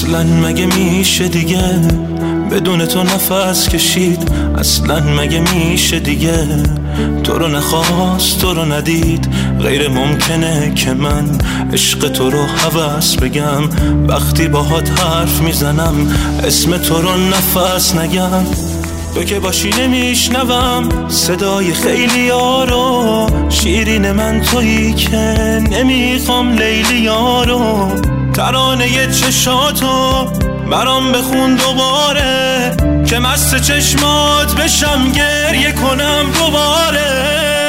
اصلا مگه میشه دیگه بدون تو نفس کشید؟ اصلا مگه میشه دیگه تو رو نخواست تو رو ندید؟ غیر ممکنه که من عشق تو رو هوس بگم وقتی باهات حرف میزنم اسم تو رو نفس نگم. تو که باشی نمیشنوم صدای خیلی ها رو، شیرین من تویی که نمیخوام لیلی ها رو. ترانه چشاتو برام بخون دوباره که مست چشمات بشم گریه کنم دوباره.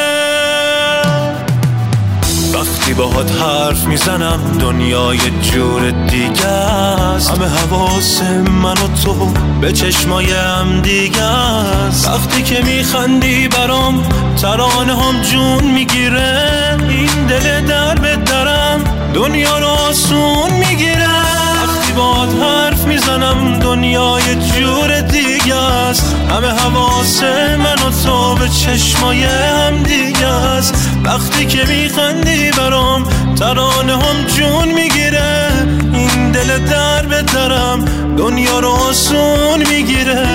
وقتی باهات حرف میزنم دنیای جور دیگه است، همه حواس من و تو به چشمای هم دیگه است. وقتی که میخندی برام ترانه هم جون میگیره، این دل در به درم دنیا رو آسون میگیره. وقتی باهات حرف میزنم دنیای جور دیگه است، همه حواس من و تو به چشمای هم دیگه است. وقتی که میخندی برام ترانه هم جون میگیره، این دل در به درم دنیا رو آسون میگیره.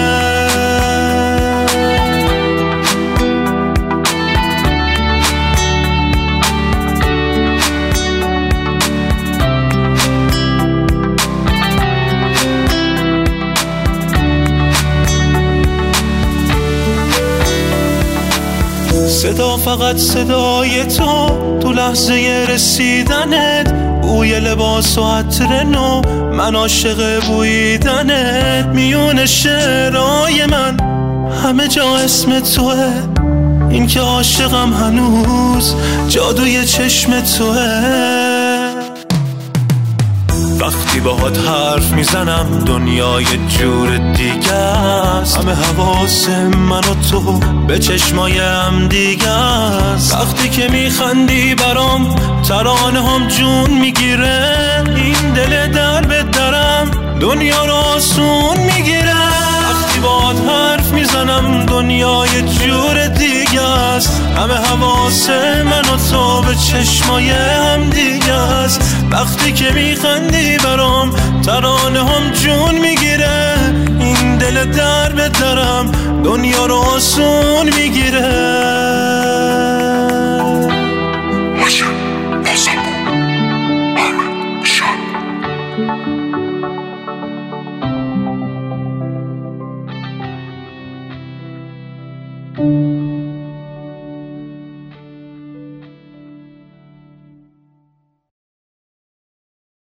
صدا فقط صدای تو لحظه رسیدنت، بوی لباس و عطر نو، من عاشق بویدنت. میون شعرهای من همه جا اسم توه، این که عاشقم هنوز جادوی چشم توه. وقتی باهات حرف میزنم دنیای جور دیگه است، همه حواس من و تو به چشمای هم دیگه است. وقتی که میخندی برام ترانه هم جون میگیره، این دل در به درم دنیا رو آسون میگیره. وقتی باهات حرف میزنم دنیای جور دیگه است، همه حواس من و تو به چشمای هم دیگه است. وقتی که میخندی برام ترانه هم جون میگیره، این دل در به درم دنیا رو آسون میگیره. Listen, listen, I'm shot.